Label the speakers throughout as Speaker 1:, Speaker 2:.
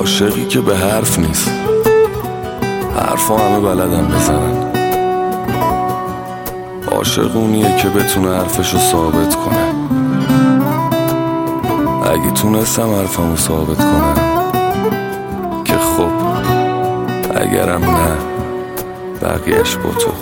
Speaker 1: عاشقی که به حرف نیست، حرفا همه بلدن بزنن. عاشق اونیه که بتونه حرفشو ثابت کنه. اگه تونستم حرفمو ثابت کنم که خب، اگرم نه بقیهش با تو.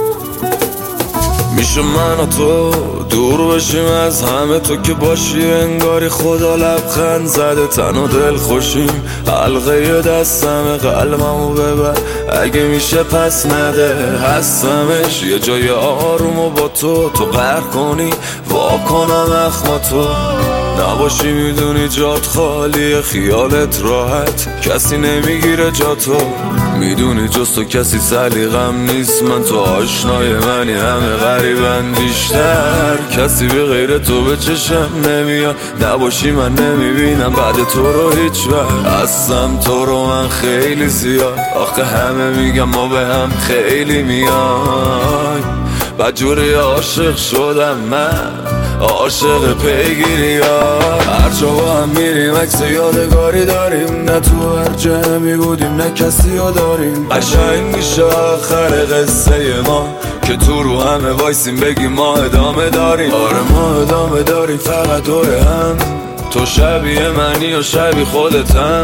Speaker 1: میشه من و تو دور بشیم از همه، تو که باشی انگاری خدا لبخند زده. تن و دل خوشیم، حلقه دستم قلبمو ببر اگه میشه پس نده. هستمش یه جای آرومو با تو قهر کنی واکنم اخماتو. نباشی میدونی جات خالیه، خیالت راحت کسی نمیگیره جاتو. میدونی جز تو کسی سلیقم نیست، من تو آشنای منی همه غریبن بیشتر. کسی به غیر تو به چشم نمیاد، نباشی من نمیبینم بعد تو رو هیچ وقت. هستم تو رو من خیلی زیاد، آخه همه میگم ما به هم خیلی میای. بدجوری عاشق شدم من، عاشق پیگیری ها. هر جا با هم میریم عکس یادگاری داریم، نه تو هر جمعی بودیم نه کسی ها داریم. قشنگ میشه آخر قصه ما که تو رو همه وایسیم بگیم ما ادامه داریم. آره ما ادامه داریم فقط دوره هم، تو شبیه منی و شبیه خودتم.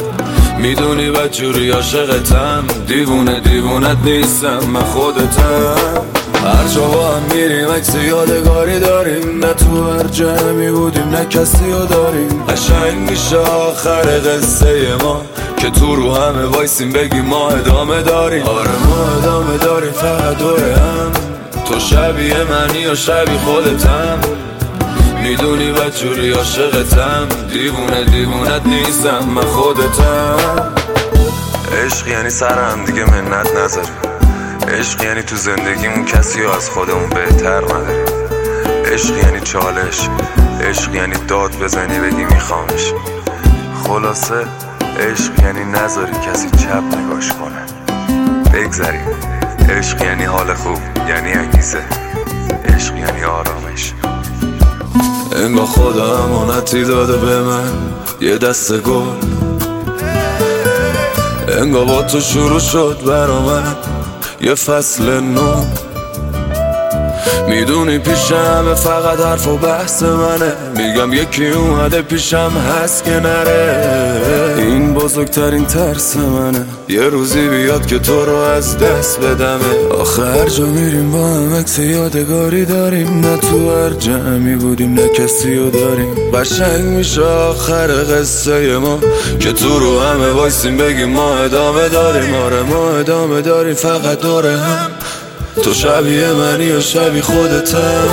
Speaker 1: میدونی بدجوری عاشقتم، دیوونه دیوونت نیستم من خودتم. هر جا با هم میریم عکس یادگاری داریم، نه تو هر جمعی بودیم نه کسی ها داریم. قشنگ میشه آخر قصه ما که تو رو همه وایسیم بگیم ما ادامه داریم. آره ما ادامه داریم فقط دوره هم، تو شبیه منی و شبیه خودتم. میدونی بدجوری عاشقتم، دیوونه دیوونت نیستم من خودتم. عشق یعنی سر هم دیگه منت نذاریم، عشق یعنی تو زندگیمون کسی رو از خودمون بهتر نداریم. عشق یعنی چالش، عشق یعنی داد بزنی بگی میخوامش. خلاصه عشق یعنی نذاری کسی چپ نگاش کنه، بگذریم. عشق یعنی حال خوب، یعنی انگیزه، عشق یعنی آرامش. انگار خدا امانتی داده به من یه دسته گل، انگار با تو شروع شد برا من یه فصل نو. میدونی پیشم فقط حرف و بحث منه، میگم یکی اومده پیشم هست که نره. این بزرگترین ترس منه یه روزی بیاد که تو رو از دست بدمه. آخه هر جا میریم با هم عکس یادگاری داریم، نه تو هر جمعی بودیم نه کسی رو داریم. قشنگ میشه آخر قصه ما که تو رو همه وایسیم بگیم ما ادامه داریم. آره ما ادامه داریم فقط دوره هم، تو شبیه منی و شبیه خودتم.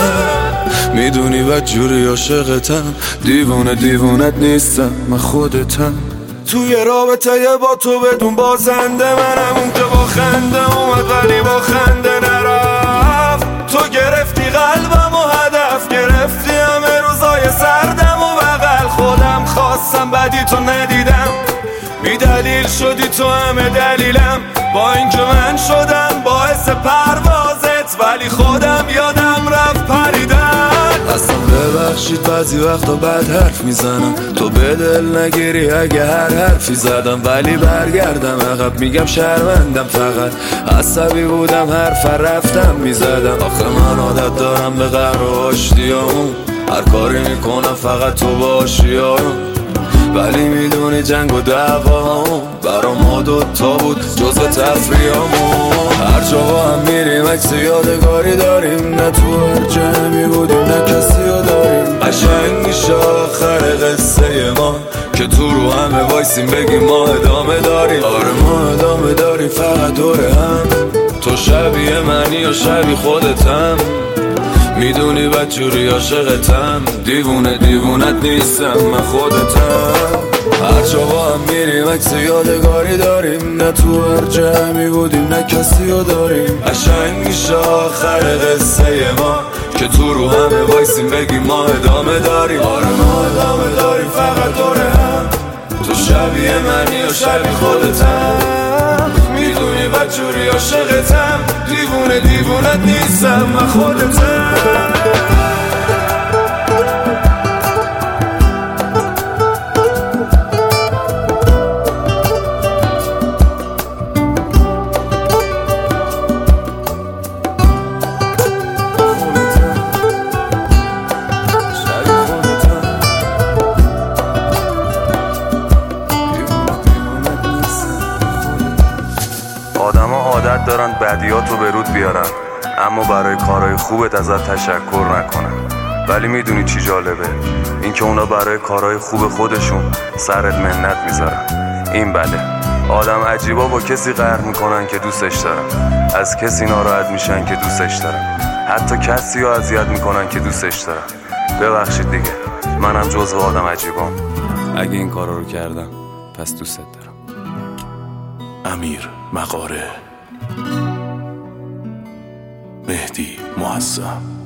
Speaker 1: میدونی بدجوری عاشقتم، دیوونه دیوونت نیستم من خودتم. توی رابطه با تو بدون بازنده منم، اون که با خنده اومد ولی با خنده نرفت. تو گرفتی قلبم و هدف گرفتی همه روزای سردم و بغل خودم خواستم بدی تو ندیدم. بی دلیل شدی تو همه دلیلم، با اینکه من شدم باعث پروازت ولی خودم یادم رفت پریدن. اصلا ببخشید بعضی وقتا بد حرف میزنم، تو به دل نگیری اگه هر حرفی زدم. ولی برگردم عقب میگم شرمندم، فقط عصبی بودم حرف رفتم میزدم. آخه من عادت دارم به قهر و آشتیامون، هر کاری میکنم فقط تو باشی آروم. ولی میدونی جنگ و دعوامون برا ما دوتا بود جزو تفریامون. هر جا با هم میریم عکس یادگاری داریم، نه تو هر جمعی بودیم نه کسی رو داریم. قشنگ میشه آخر قصه ما که تو رو همه وایسیم بگیم ما ادامه داریم. آره ما ادامه داریم فقط دوره هم، تو شبیه منی و شبیه خودتم. میدونی بدجوری عاشقتم، دیوونه دیوونت نیستم من خودتم. هر جا با هم میریم عکس یادگاری داریم، نه تو هر جمعی بودیم نه کسی رو داریم. قشنگ میشه آخر قصه ما که تو رو همه وایسیم بگیم ما ادامه داریم. آره ما ادامه داریم فقط دوره هم، تو شبیه منی و شبیه خودتم. میدونی بدجوری عاشقتم، دیوونه دیوونت نیستم من خودتم. دارن بدیاتو به رود بیارن، اما برای کارهای خوبت ازت تشکر نکنن. ولی میدونی چی جالبه؟ اینکه اونا برای کارهای خوب خودشون سرت منت میذارن. این بله، آدم عجیبا با کسی قهر میکنن که دوستش دارن، از کسی ناراحت میشن که دوستش دارن، حتی کسی رو اذیت میکنن که دوستش دارن. ببخشید دیگه، منم جزو آدم عجیبام. اگه این کارا رو کردم پس دوستت دارم.
Speaker 2: امیر مغاره، مهدی معظم.